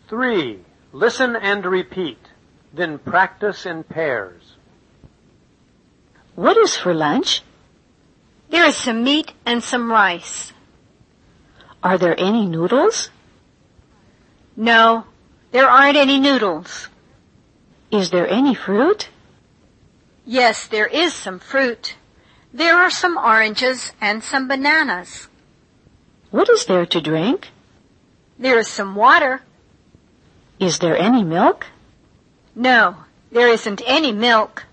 3. Listen and repeat. Then practice in pairs. What is for lunch? There is some meat and some rice. Are there any noodles? No, there aren't any noodles. Is there any fruit? Yes, there is some fruit. There are some oranges and some bananas. What is there to drink? There is some water. Is there any milk? No, there isn't any milk.